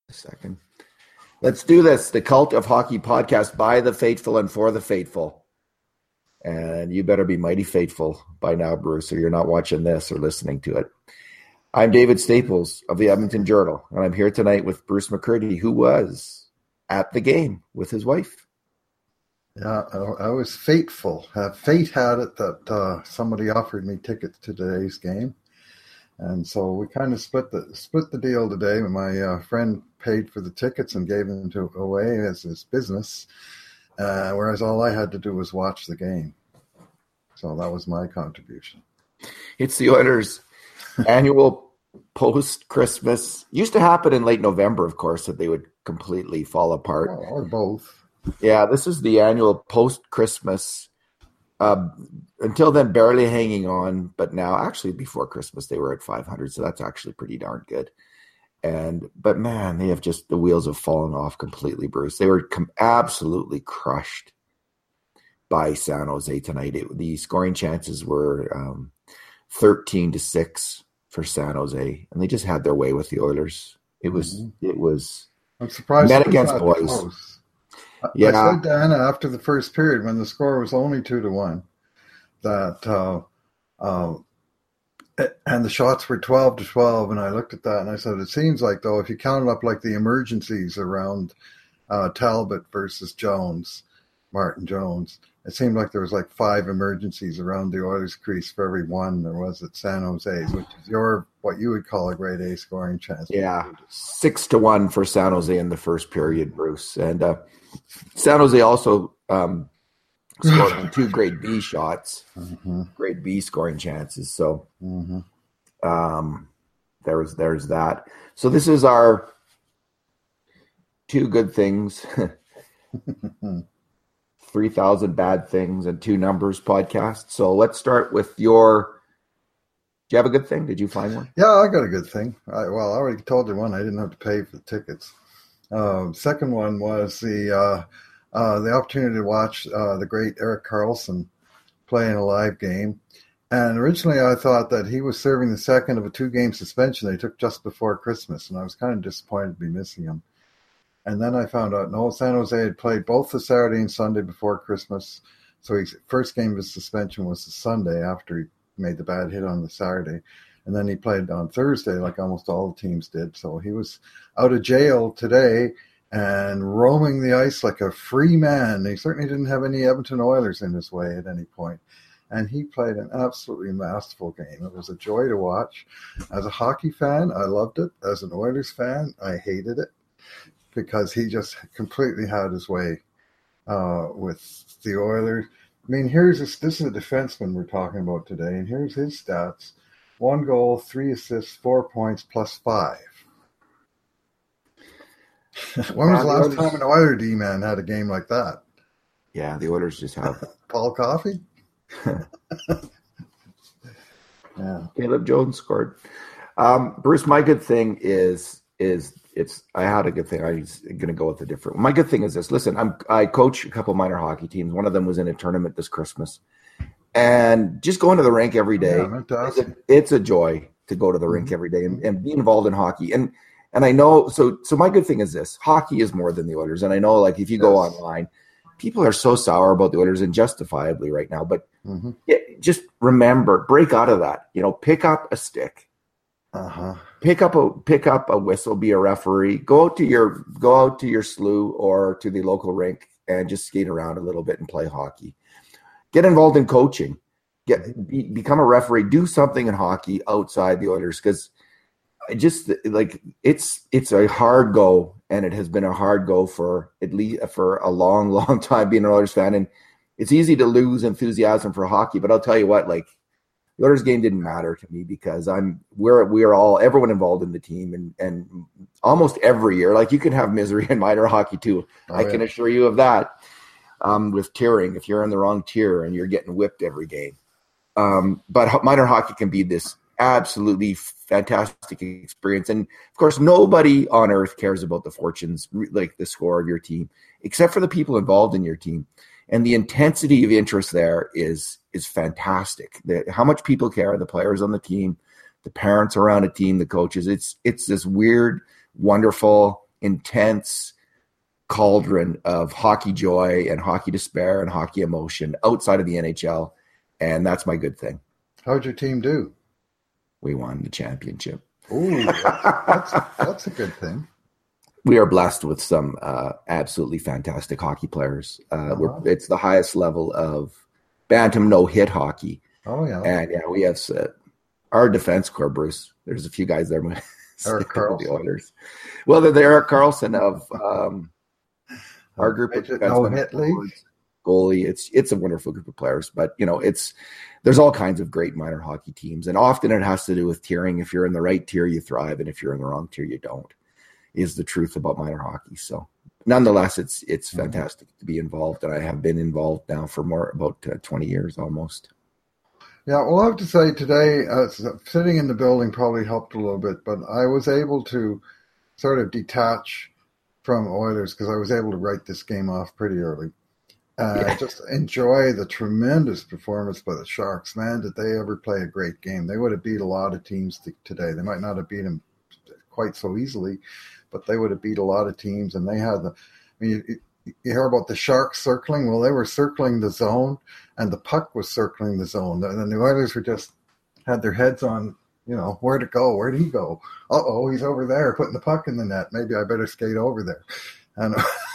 A second. Let's do this. The Cult of Hockey podcast by the faithful and for the faithful. And you better be mighty faithful by now, Bruce, or you're not watching this or listening to it. I'm David Staples of the Edmonton Journal, and I'm here tonight with Bruce McCurdy, who was at the game with his wife. Yeah, I was faithful. Fate had it that somebody offered me tickets to today's game. And so we kind of split the deal today. My friend paid for the tickets and gave them away as his business, whereas all I had to do was watch the game. So that was my contribution. It's the Oilers' annual post-Christmas. Used to happen in late November, of course, that they would completely fall apart. Well, or both. Yeah, this is the annual post-Christmas. Until then, barely hanging on, but now actually before Christmas they were at 500, so that's actually pretty darn good. But man, they have the wheels have fallen off completely, Bruce. They were absolutely crushed by San Jose tonight. The scoring chances were 13-6 for San Jose, and they just had their way with the Oilers. It was I'm surprised men against boys. Close. Yeah. I said to Anna after the first period, when the score was only 2-1, that and the shots were 12-12, and I looked at that and I said, it seems like, though, if you counted up like the emergencies around Talbot versus Martin Jones, it seemed like there was like 5 emergencies around the Oilers crease for every one there was at San Jose, which is what you would call a grade A scoring chance. Yeah, 6-1 for San Jose in the first period, Bruce. And San Jose also scored on 2 grade B shots, grade B scoring chances. So there's that. So this is our 2 good things, 3,000 bad things and 2 numbers podcast. So let's start with do you have a good thing? Did you find one? Yeah, I got a good thing. I already told you one. I didn't have to pay for the tickets. Second one was the opportunity to watch the great Erik Karlsson play in a live game. And originally I thought that he was serving the second of a 2-game suspension they took just before Christmas, and I was kind of disappointed to be missing him. And then I found out, no, San Jose had played both the Saturday and Sunday before Christmas. So his first game of his suspension was the Sunday after he made the bad hit on the Saturday. And then he played on Thursday like almost all the teams did. So he was out of jail today and roaming the ice like a free man. He certainly didn't have any Edmonton Oilers in his way at any point. And he played an absolutely masterful game. It was a joy to watch. As a hockey fan, I loved it. As an Oilers fan, I hated it, because he just completely had his way with the Oilers. I mean, this is a defenseman we're talking about today, and here's his stats. 1 goal, 3 assists, 4 points, plus 5. When was the last time an Oiler D-man had a game like that? Yeah, the Oilers just have. Paul Coffey? Yeah. Caleb Jones scored. Bruce, my good thing is I had a good thing. I'm going to go with a different one. My good thing is this. Listen, I coach a couple minor hockey teams. One of them was in a tournament this Christmas. And just going to the rink every day, it's a joy to go to the rink every day and be involved in hockey. And I know, so my good thing is this. Hockey is more than the Oilers. And I know, like, if you go online, people are so sour about the Oilers, and justifiably right now. But just remember, break out of that. Pick up a stick. Pick up a whistle, be a referee, go out to your slough or to the local rink and just skate around a little bit and play hockey. Get involved in coaching. Become a referee. Do something in hockey outside the Oilers, because it's a hard go, and it has been a hard go for a long, long time being an Oilers fan. And it's easy to lose enthusiasm for hockey, but I'll tell you what, like, the Oilers game didn't matter to me because everyone involved in the team, and almost every year, like, you can have misery in minor hockey too. I can assure you of that. With tiering, if you're in the wrong tier and you're getting whipped every game. But minor hockey can be this absolutely fantastic experience. And of course, nobody on earth cares about the fortunes, like the score of your team, except for the people involved in your team. And the intensity of interest there is fantastic. How much people care, the players on the team, the parents around a team, the coaches. It's this weird, wonderful, intense cauldron of hockey joy and hockey despair and hockey emotion outside of the NHL. And that's my good thing. How'd your team do? We won the championship. Ooh, that's a good thing. We are blessed with some absolutely fantastic hockey players. It's the highest level of bantam no-hit hockey. Oh, yeah. And we have our defense corps, Bruce. There's a few guys there. Erik Karlsson. The Oilers. Well, they're the Erik Karlsson of our group of no-hit league. Goalie. It's a wonderful group of players, but there's all kinds of great minor hockey teams, and often it has to do with tiering. If you're in the right tier, you thrive, and if you're in the wrong tier, you don't. Is the truth about minor hockey. So, nonetheless, it's fantastic to be involved, and I have been involved now for about 20 years almost. Yeah, well, I have to say today, sitting in the building probably helped a little bit, but I was able to sort of detach from Oilers because I was able to write this game off pretty early. Just enjoy the tremendous performance by the Sharks. Man, did they ever play a great game. They would have beat a lot of teams today. They might not have beat them quite so easily, but they would have beat a lot of teams. And they had you hear about the Sharks circling. Well, they were circling the zone, and the puck was circling the zone. And the Oilers were just had their heads on, where to go. Where did he go? Uh-oh, he's over there putting the puck in the net. Maybe I better skate over there. And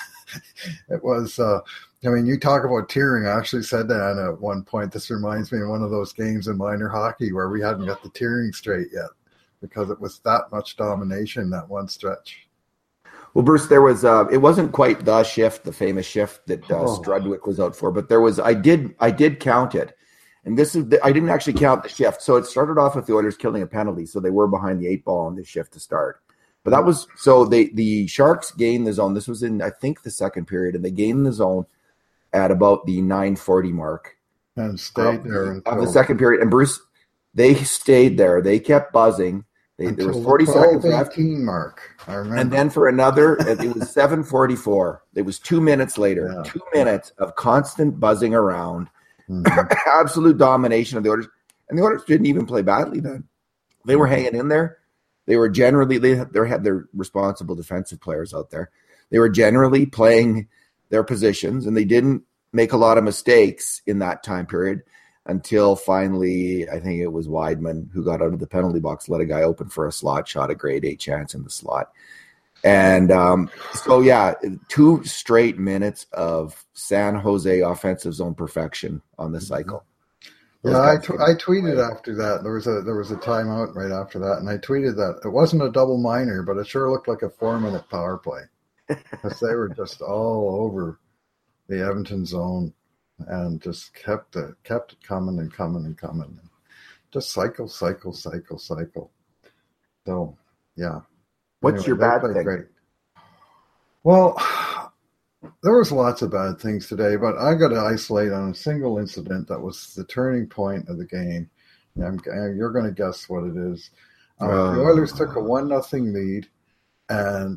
it was you talk about tiering. I actually said that at one point. This reminds me of one of those games in minor hockey where we hadn't got the tiering straight yet because it was that much domination that one stretch. Well, Bruce, there was it wasn't quite the shift, the famous shift that Strudwick was out for, but there was. I did count it, and I didn't actually count the shift. So it started off with the Oilers killing a penalty, so they were behind the 8 ball on the shift to start. But that was so the Sharks gained the zone. This was in, I think, the second period, and they gained the zone at about the 9:40 mark and stayed there of the second period. And Bruce, they stayed there. They kept buzzing. There was 40 seconds left. Mark, I remember. And then for another, it was 7:44. It was 2 minutes later. Yeah. 2 minutes of constant buzzing around, absolute domination of the Oilers. And the Oilers didn't even play badly then. They were hanging in there. They were generally they had their responsible defensive players out there. They were generally playing their positions, and they didn't make a lot of mistakes in that time period until finally, I think it was Weidman who got out of the penalty box, let a guy open for a slot shot, a grade 8 chance in the slot. And 2 straight minutes of San Jose offensive zone perfection on the cycle. Yeah, I tweeted after that. There was a timeout right after that, and I tweeted that it wasn't a double minor, but it sure looked like a 4-minute power play because they were just all over the Edmonton zone and just kept it coming and coming and coming, just cycle. So yeah. What's your bad thing? Great. Well, there was lots of bad things today, but I got to isolate on a single incident that was the turning point of the game. You're going to guess what it is. The Oilers took a 1-0 lead, and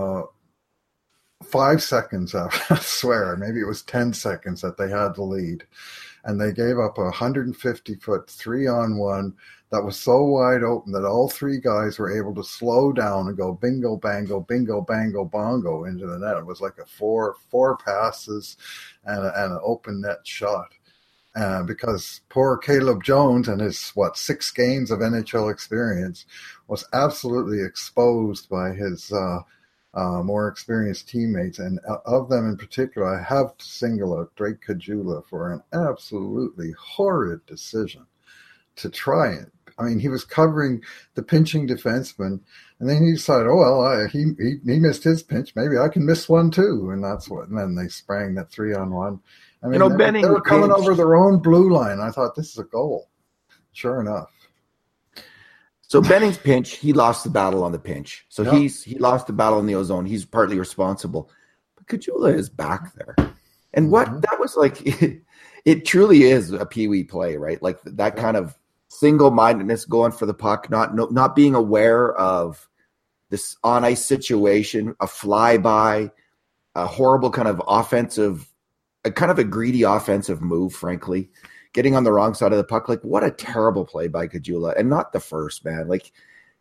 5 seconds after, I swear, maybe it was 10 seconds that they had the lead, and they gave up a 150-foot 3-on-1 that was so wide open that all 3 guys were able to slow down and go bingo, bango, bingo, bango, bongo into the net. It was like a four passes and an open net shot. Because poor Caleb Jones and his, 6 games of NHL experience was absolutely exposed by his more experienced teammates. And of them in particular, I have to single out Drake Caggiula for an absolutely horrid decision to try it. I mean, he was covering the pinching defenseman, and then he decided, he missed his pinch. Maybe I can miss one too. And and then they sprang that 3-on-1. I mean, they were coming over their own blue line. I thought, this is a goal. Sure enough. So Benning's pinch, he lost the battle on the pinch. So he lost the battle in the ozone. He's partly responsible. But Caggiula is back there. And that was like, it truly is a peewee play, right? Like that kind of single-mindedness, going for the puck, not being aware of this on-ice situation, a flyby, a horrible kind of offensive, a kind of a greedy offensive move, frankly, getting on the wrong side of the puck. Like, what a terrible play by Caggiula, and not the first, man. Like,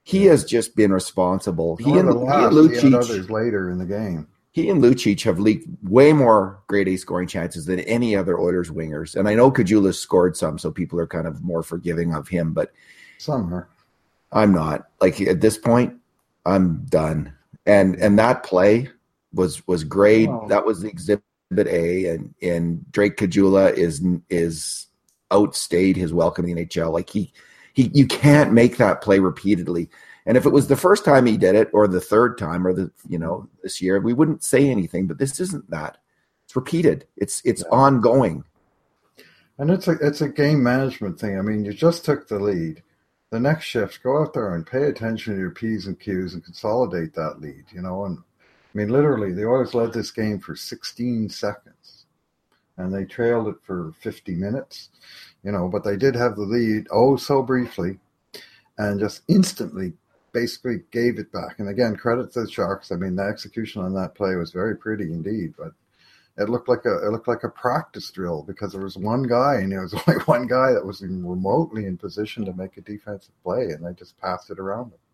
he has just been responsible. He and Lucic, others later in the game. He and Lucic have leaked way more grade A scoring chances than any other Oilers wingers. And I know Caggiula scored some, so people are kind of more forgiving of him, but some are. I'm not. Like at this point, I'm done. And that play was great. Wow. That was the exhibit A, and Drake Caggiula is outstayed his welcome in the NHL. Like you can't make that play repeatedly. And if it was the first time he did it, or the third time, or this year, we wouldn't say anything. But this isn't that. It's repeated. It's ongoing. And it's a game management thing. I mean, you just took the lead. The next shift, go out there and pay attention to your P's and Q's and consolidate that lead. And I mean, literally, the Oilers led this game for 16 seconds, and they trailed it for 50 minutes. But they did have the lead so briefly, and just instantly basically gave it back. And again, credit to the Sharks. I mean, the execution on that play was very pretty indeed, but it looked like a practice drill, because there was one guy, and there was only one guy that was even remotely in position to make a defensive play, and they just passed it around him.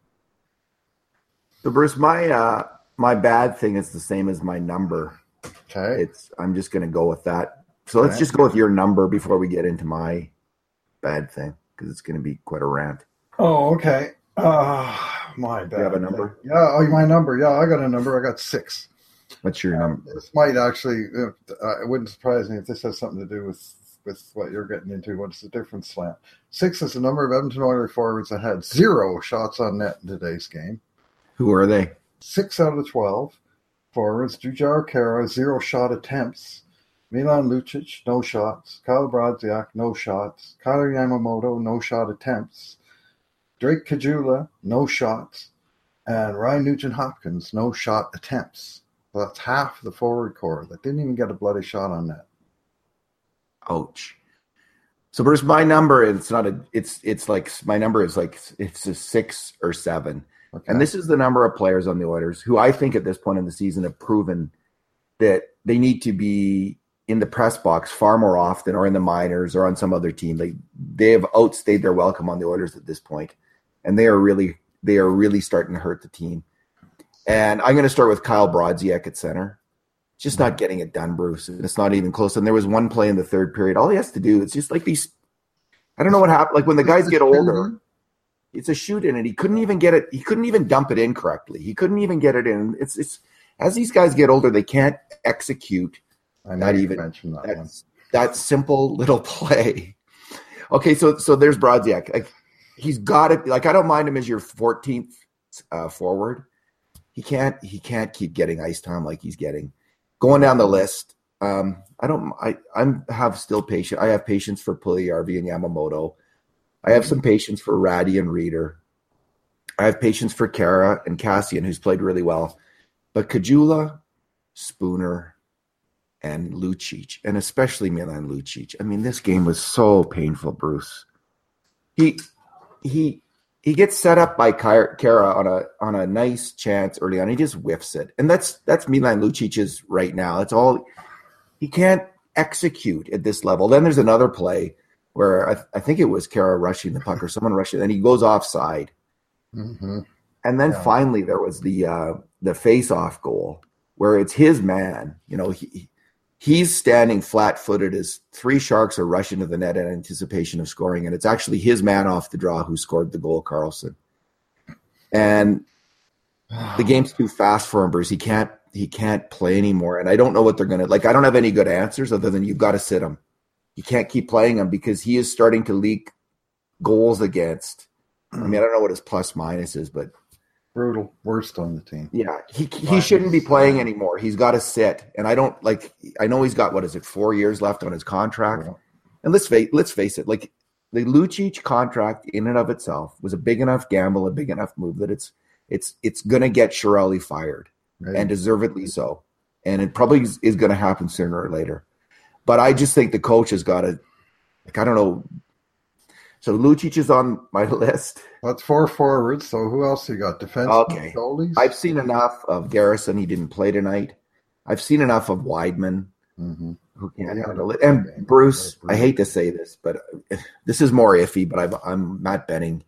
So Bruce, my bad thing is the same as my number. Okay. I'm just going to go with that. So let's just go with your number before we get into my bad thing, because it's going to be quite a rant. Oh, okay. My bad. You have a number? Yeah. Oh, my number. Yeah, I got a number. I got 6. What's your number? This might actually, it wouldn't surprise me if this has something to do with what you're getting into. What's the difference, Slant? 6 is the number of Edmonton Oilers forwards that had 0 shots on net in today's game. Who are they? 6 out of the 12 forwards. Jujhar Khaira, 0 shot attempts. Milan Lucic, no shots. Kyle Brodziak, no shots. Kailer Yamamoto, no shot attempts. Drake Caggiula, no shots. And Ryan Nugent-Hopkins, no shot attempts. Well, that's half the forward core that didn't even get a bloody shot on net. Ouch. So Bruce, my number it's a 6 or 7. Okay. And this is the number of players on the Oilers who I think at this point in the season have proven that they need to be in the press box far more often, or in the minors, or on some other team. They have outstayed their welcome on the Oilers at this point, and they are really starting to hurt the team. And I'm going to start with Kyle Brodziak at center. Just not getting it done, Bruce. It's not even close. And there was one play in the third period. All he has to do, it's just like these, I don't know what happened. Like when the guys get older, it's a shoot in, and he couldn't even get it. He couldn't even dump it in correctly. He couldn't even get it in. It's as these guys get older, they can't execute that simple little play. Okay, so there's Brodziak. Like he's got it. Like I don't mind him as your 14th forward. He can't keep getting ice time like he's getting. Going down the list, I have still patience. I have patience for Puljujarvi and Yamamoto. I have some patience for Ratty and Reeder. I have patience for Khaira and Kassian, who's played really well. But Caggiula, Spooner, and Lucic, and especially Milan Lucic. I mean, this game was so painful, Bruce. He gets set up by Khaira on a nice chance early on. He just whiffs it. And that's Milan Lucic's right now. That's all. He can't execute at this level. Then there's another play where I think it was Khaira rushing the puck, or someone rushing, and he goes offside. Mm-hmm. And then finally there was the face-off goal where it's his man. He's standing flat-footed as 3 Sharks are rushing to the net in anticipation of scoring, and it's actually his man off the draw who scored the goal, Karlsson. And the game's too fast for him, Bruce. He can't play anymore, and I don't know what they're going to – like, I don't have any good answers other than you've got to sit him. You can't keep playing him because he is starting to leak goals against. I mean, I don't know what his plus-minus is, but – brutal. Worst on the team. Yeah, he shouldn't be playing anymore. He's got to sit. And I know he's got, 4 years left on his contract. Yeah. And let's face it, like the Lucic contract in and of itself was a big enough gamble, a big enough move that it's going to get Chiarelli fired, right, and deservedly so. And it probably is going to happen sooner or later. But I just think the coach has got to, I don't know. So Lucic is on my list. That's 4 forwards. So who else you got? Defense? Okay. Goalies? I've seen enough of Garrison. He didn't play tonight. I've seen enough of Weidman, who can't handle it. And Bruce, I hate to say this, but this is more iffy, but I'm Matt Benning.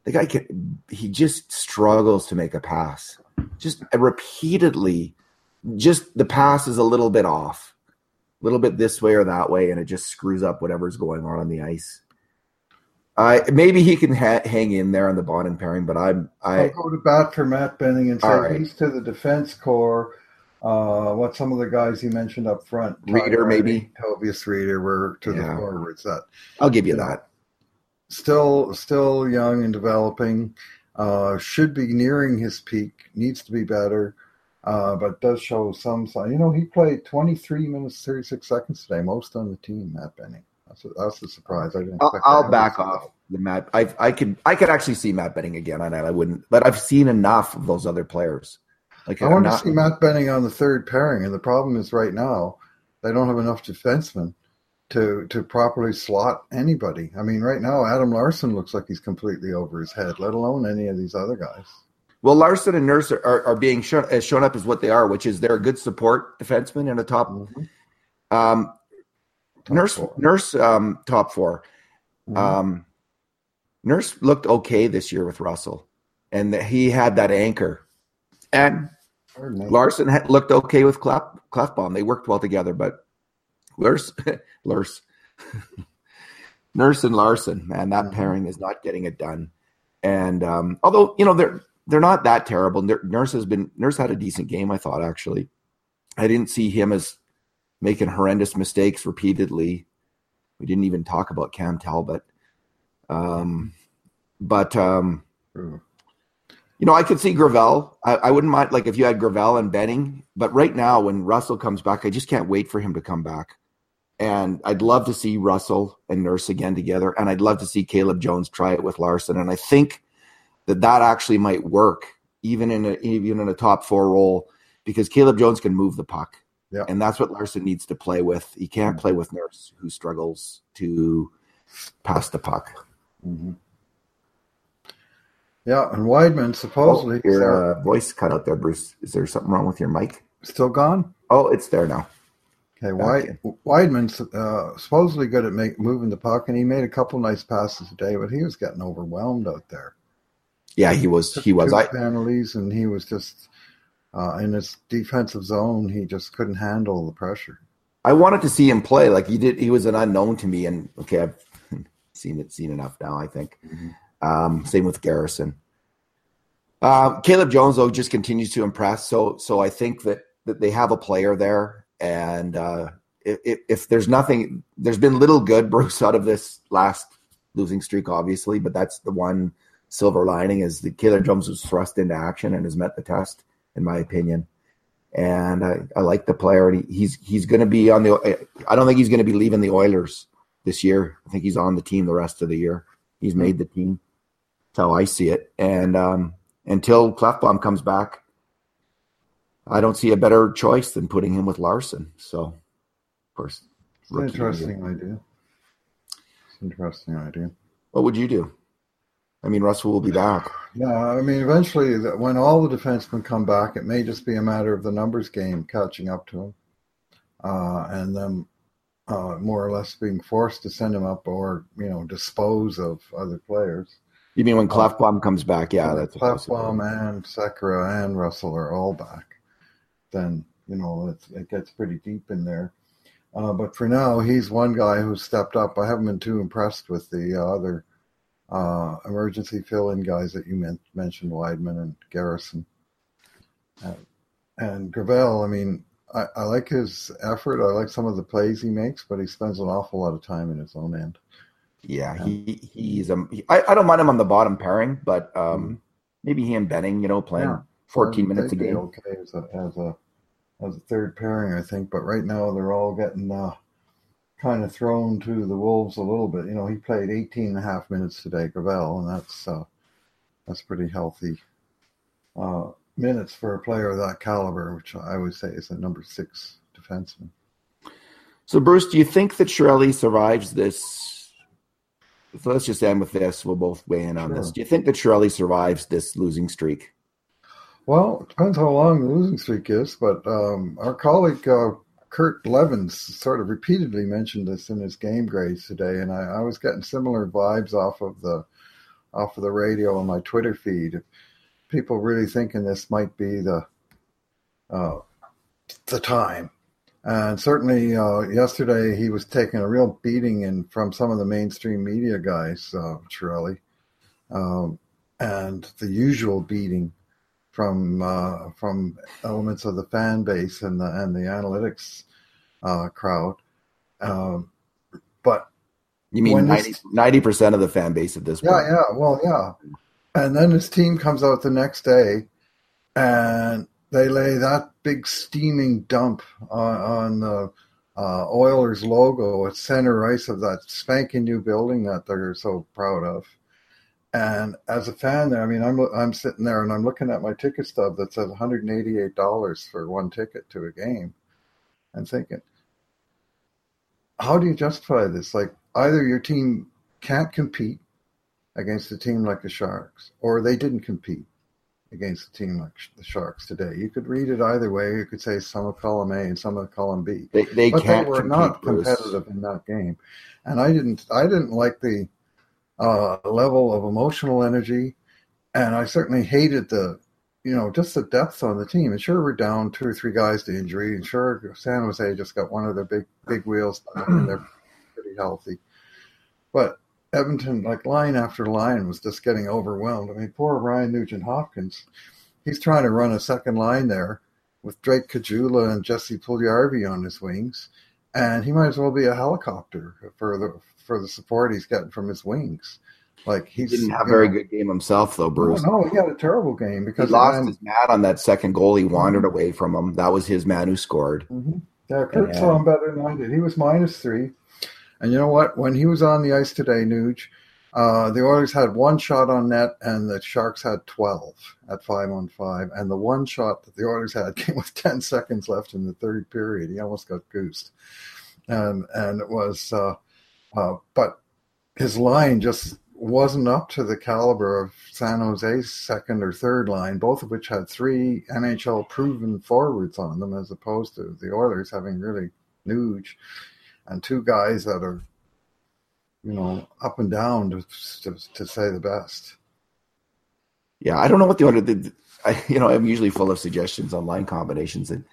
the guy he just struggles to make a pass. Just repeatedly, just the pass is a little bit off, a little bit this way or that way, and it just screws up whatever's going on the ice. Maybe he can hang in there on the bottom pairing, but I'll go to bat for Matt Benning and say right. He's to the defense core. What some of the guys you mentioned up front, Reader maybe, Tobias Reader, were to the forwards. That I'll give you that. Still young and developing. Should be nearing his peak. Needs to be better, but does show some sign. He played 23 minutes 36 seconds today, most on the team. Matt Benning. That's a surprise. I didn't. I'll back off the Matt. I could actually see Matt Benning again on that. I wouldn't, but I've seen enough of those other players. Like I want to see Matt Benning on the third pairing, and the problem is right now they don't have enough defensemen to properly slot anybody. I mean, right now Adam Larsson looks like he's completely over his head, let alone any of these other guys. Well, Larsson and Nurse are being shown up as what they are, which is they're a good support defenseman and a top. Mm-hmm. Nurse top four. Mm-hmm. Nurse looked okay this year with Russell, and he had that anchor. And Larsson looked okay with Klefbom. They worked well together, but Nurse and Larsson, man, that pairing is not getting it done. And although they're not that terrible. Nurse had a decent game, I thought. Actually, I didn't see him as making horrendous mistakes repeatedly. We didn't even talk about Cam Talbot. I could see Gravel. I wouldn't mind, like, if you had Gravel and Benning. But right now, when Russell comes back, I just can't wait for him to come back. And I'd love to see Russell and Nurse again together. And I'd love to see Caleb Jones try it with Larsson. And I think that actually might work, even in a top four role, because Caleb Jones can move the puck. Yeah. And that's what Larsson needs to play with. He can't play with Nurse, who struggles to pass the puck. Mm-hmm. Yeah, and Weidman supposedly... your voice cut out there, Bruce. Is there something wrong with your mic? Still gone? Oh, it's there now. Okay, Weidman's supposedly good at moving the puck, and he made a couple nice passes today, but he was getting overwhelmed out there. Yeah, he was. Two penalties, and he was just in his defensive zone. He just couldn't handle the pressure. I wanted to see him play like he did. He was an unknown to me, and okay, I've seen enough now, I think. Mm-hmm. Same with Garrison. Caleb Jones, though, just continues to impress. So I think that they have a player there. And if there's nothing, there's been little good, Bruce, out of this last losing streak, obviously. But that's the one silver lining, is that Caleb Jones was thrust into action and has met the test, in my opinion. And I like the player. And he's going to be on the – I don't think he's going to be leaving the Oilers this year. I think he's on the team the rest of the year. He's made the team. That's how I see it. And until Klefbom comes back, I don't see a better choice than putting him with Larsson. So, of course. It's an interesting idea. What would you do? I mean, Russell will be back. Yeah, I mean, eventually, when all the defensemen come back, it may just be a matter of the numbers game catching up to him. And them more or less being forced to send him up or, dispose of other players. You mean when Klefbom comes back? Yeah, that's Klefbom and Sekera and Russell are all back. Then, it gets pretty deep in there. But for now, he's one guy who's stepped up. I haven't been too impressed with the other emergency fill-in guys that you mentioned, Weidman and Garrison. And Gravel, I mean, I like his effort. I like some of the plays he makes, but he spends an awful lot of time in his own end. Yeah, he's I don't mind him on the bottom pairing, but maybe he and Benning, playing 14 minutes a game. Okay, as a third pairing, I think. But right now they're all getting kind of thrown to the wolves a little bit. He played 18 and a half minutes today, Gravel, and that's pretty healthy minutes for a player of that caliber, which I would say is a number 6 defenseman. So, Bruce, do you think that Chiarelli survives this? So let's just end with this. We'll both weigh in on this. Do you think that Chiarelli survives this losing streak? Well, it depends how long the losing streak is, but our colleague Kurt Levins sort of repeatedly mentioned this in his game grades today, and I was getting similar vibes off of the off of the radio on my Twitter feed. People really thinking this might be the time. And certainly yesterday he was taking a real beating from some of the mainstream media guys, Chiarelli, and the usual beating from elements of the fan base and the analytics crowd. But you mean 90% of the fan base at this point? Yeah. And then his team comes out the next day, and they lay that big steaming dump on the Oilers logo at center ice of that spanking new building that they're so proud of. And as a fan there, I mean, I'm sitting there and I'm looking at my ticket stub that says $188 for one ticket to a game, and thinking, how do you justify this? Like, either your team can't compete against a team like the Sharks, or they didn't compete against a team like the Sharks today. You could read it either way. You could say some of column A and some of column B. But they were not competitive in that game, and I didn't like the level of emotional energy, and I certainly hated just the depth on the team. And sure, we're down 2 or 3 guys to injury, and sure, San Jose just got one of their big wheels back, and they're pretty healthy. But Edmonton, like line after line, was just getting overwhelmed. I mean, poor Ryan Nugent-Hopkins. He's trying to run a second line there with Drake Caggiula and Jesse Puljujarvi on his wings, and he might as well be a helicopter for the support he's getting from his wings. Like, he didn't have a very good game himself, though, Bruce. No, he had a terrible game because he lost his mat on that second goal. He wandered away from him. That was his man who scored. Mm-hmm. Yeah, Kurt saw him better than I did. He was -3. And you know what? When he was on the ice today, Nuge, the Oilers had 1 shot on net, and the Sharks had 12 at 5-on-5. And the 1 shot that the Oilers had came with 10 seconds left in the third period. He almost got goosed. And it was, but his line just wasn't up to the caliber of San Jose's second or third line, both of which had 3 NHL proven forwards on them, as opposed to the Oilers having really Nuge and 2 guys that are, up and down, to say the best. Yeah, I don't know what the Oilers did. I'm usually full of suggestions on line combinations, and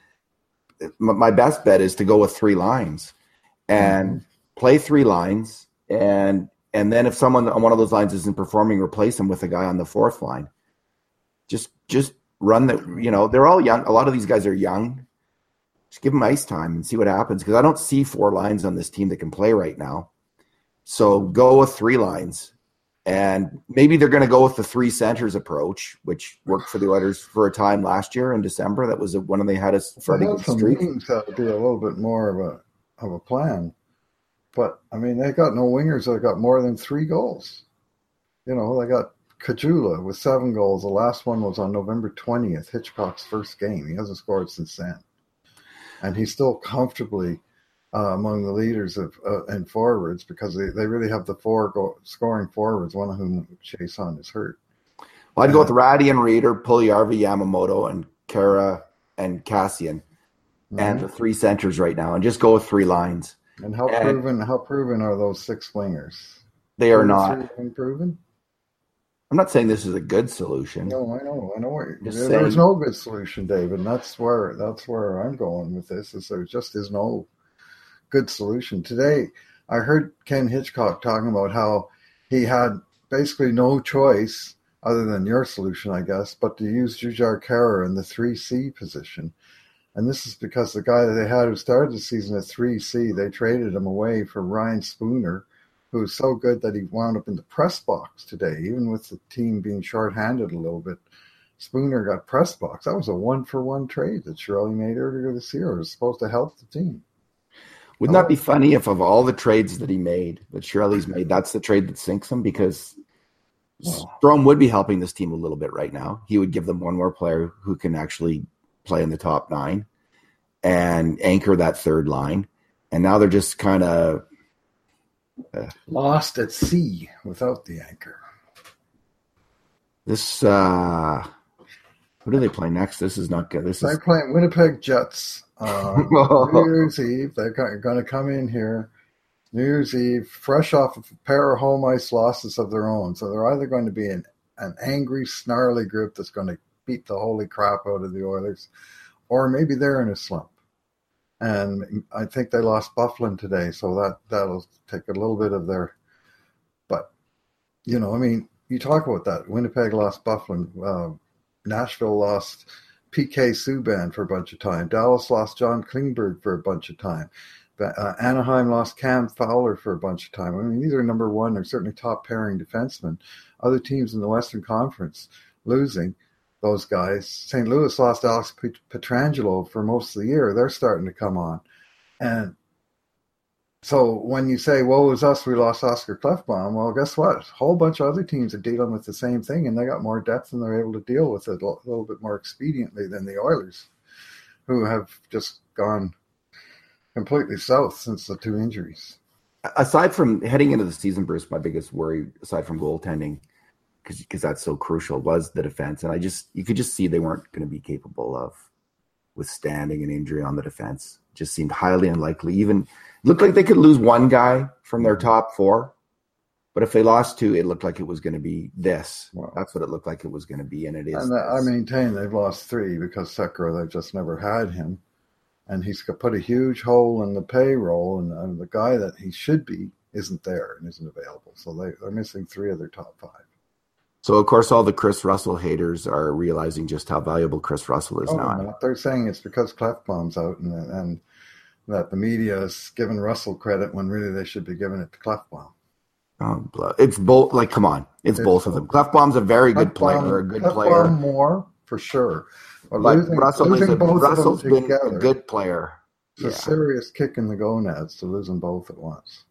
my best bet is to go with 3 lines and play 3 lines, and then if someone on one of those lines isn't performing, replace them with a guy on the 4th line. Just run the. They're all young. A lot of these guys are young. Just give them ice time and see what happens, because I don't see 4 lines on this team that can play right now. So go with 3 lines, and maybe they're going to go with the 3 centers approach, which worked for the Oilers for a time last year in December. That was when they had a fairly good streak. That would be a little bit more of a plan, but I mean, they got no wingers that got more than 3 goals. They got Caggiula with 7 goals. The last one was on November 20th, Hitchcock's first game. He hasn't scored since then. And he's still comfortably among the leaders in forwards, because they really have the 4 scoring forwards, one of whom, Chiasson, is hurt. Well, I'd go with Ratty and Reeder, Puljujarvi, Yamamoto, and Kara and Cassian, and the 3 centers right now, and just go with 3 lines. And how proven are those 6 wingers? They are not proven. I'm not saying this is a good solution. No, I know. There's no good solution, David, and that's where I'm going with this. Is there just is no good solution. Today, I heard Ken Hitchcock talking about how he had basically no choice other than your solution, I guess, but to use Jujhar Khaira in the 3C position. And this is because the guy that they had who started the season at 3C, they traded him away for Ryan Spooner, who was so good that he wound up in the press box today, even with the team being shorthanded a little bit. Spooner got press box. That was a 1-for-1 trade that Chiarelli made earlier this year. It was supposed to help the team. Wouldn't that be funny if of all the trades that he made, that Chiarelli's made, that's the trade that sinks him? Because Strome would be helping this team a little bit right now. He would give them one more player who can actually play in the top 9 and anchor that 3rd line. And now they're just kind of lost at sea without the anchor. This, who do they play next? This is not good. They're playing Winnipeg Jets. New Year's Eve. They're going to come in here. New Year's Eve, fresh off of a pair of home ice losses of their own. So they're either going to be an angry, snarly group that's going to beat the holy crap out of the Oilers, or maybe they're in a slump. And I think they lost Byfuglien today, so that'll take a little bit of their. But, you know, I mean, you talk about that. Winnipeg lost Byfuglien. Nashville lost PK Subban for a bunch of time. Dallas lost John Klingberg for a bunch of time. Anaheim lost Cam Fowler for a bunch of time. I mean, these are number one or certainly top pairing defensemen. Other teams in the Western Conference losing those guys. St. Louis lost Alex Pietrangelo for most of the year. They're starting to come on. And so when you say, woe is us, we lost Oscar Klefbom, well, guess what? A whole bunch of other teams are dealing with the same thing, and they got more depth and they're able to deal with it a little bit more expediently than the Oilers, who have just gone completely south since the two injuries. Aside from heading into the season, Bruce, my biggest worry, aside from goaltending, because that's so crucial, was the defense. And you could just see they weren't going to be capable of withstanding an injury on the defense. Just seemed highly unlikely. Even looked like they could lose one guy from their top four, but if they lost two, it looked like it was going to be this. Wow. That's what it looked like it was going to be, and it is. And I maintain they've lost three because Sekera, they've just never had him. And he's put a huge hole in the payroll, and the guy that he should be isn't there and isn't available. So they're missing three of their top five. So, of course, all the Chris Russell haters are realizing just how valuable Chris Russell is now. No, they're saying it's because Klefbom's out and that the media is giving Russell credit when really they should be giving it to Klefbom. Oh, it's both. Like, come on. It's both of them. Klefbom's a very good player, a good player. Klefbom more, for sure. But Russell's been a good player. It's a serious kick in the gonads to lose them both at once.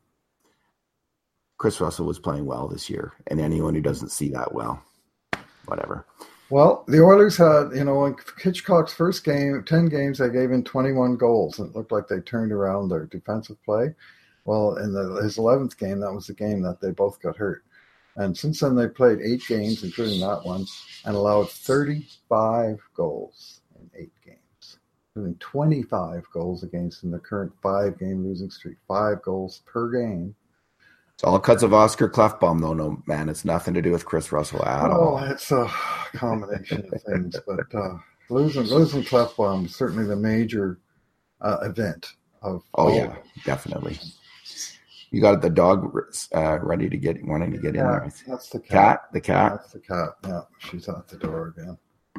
Chris Russell was playing well this year, and anyone who doesn't see that well, whatever. Well, the Oilers had, in Hitchcock's first game, 10 games, they gave in 21 goals. And it looked like they turned around their defensive play. Well, in his 11th game, that was the game that they both got hurt. And since then, they played 8 games, including that one, and allowed 35 goals in 8 games, including 25 goals against in the current 5-game losing streak, 5 goals per game. It's all because of Oscar Klefbom, though, no, man. It's nothing to do with Chris Russell at all. Oh, it's a combination of things. But losing Klefbom is certainly the major event of. Oh, yeah, definitely. You got the dog wanting to get in there. That's the cat. The cat? That's the cat. Yeah, she's at the door again.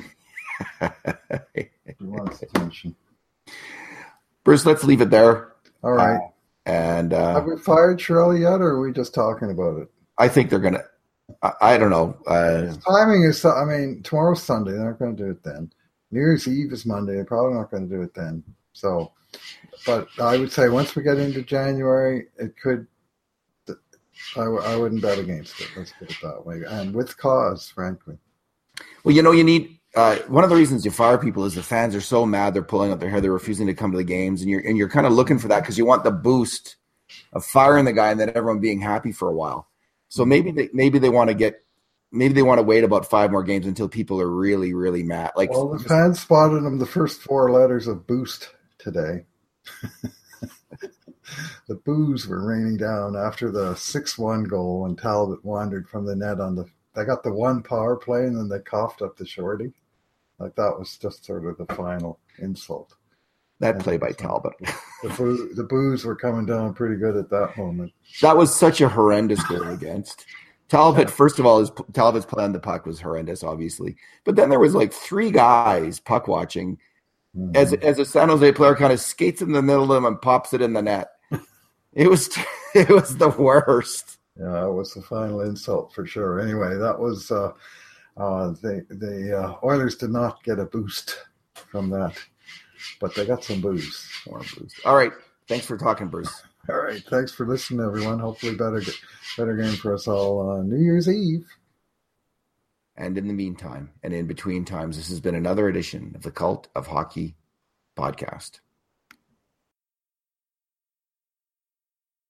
She wants attention. Bruce, let's leave it there. All right. And have we fired Shirley yet, or are we just talking about it? I think they're going to. I don't know. Timing is, tomorrow's Sunday. They're not going to do it then. New Year's Eve is Monday. They're probably not going to do it then. So, but I would say once we get into January, it could. I wouldn't bet against it. Let's put it that way, and with cause, frankly. Well, you need. One of the reasons you fire people is the fans are so mad they're pulling up their hair, they're refusing to come to the games, and you're kind of looking for that because you want the boost of firing the guy and then everyone being happy for a while. So maybe they want to wait about 5 more games until people are really, really mad. The fans spotted him the first 4 letters of boost today. The boos were raining down after the 6-1 goal when Talbot wandered from the net they got the 1 power play and then they coughed up the shorty. Like that was just sort of the final insult. That play by Talbot. The boos were coming down pretty good at that moment. That was such a horrendous goal against. Talbot, first of all, Talbot's play on the puck was horrendous, obviously. But then there was 3 guys puck watching as a San Jose player kind of skates in the middle of them and pops it in the net. It was the worst. Yeah, it was the final insult for sure. Anyway, that was the Oilers did not get a boost from that, but they got some boost. More boost. All right. Thanks for talking, Bruce. All right. Thanks for listening, everyone. Hopefully better game for us all on New Year's Eve. And in the meantime, and in between times, this has been another edition of the Cult of Hockey podcast.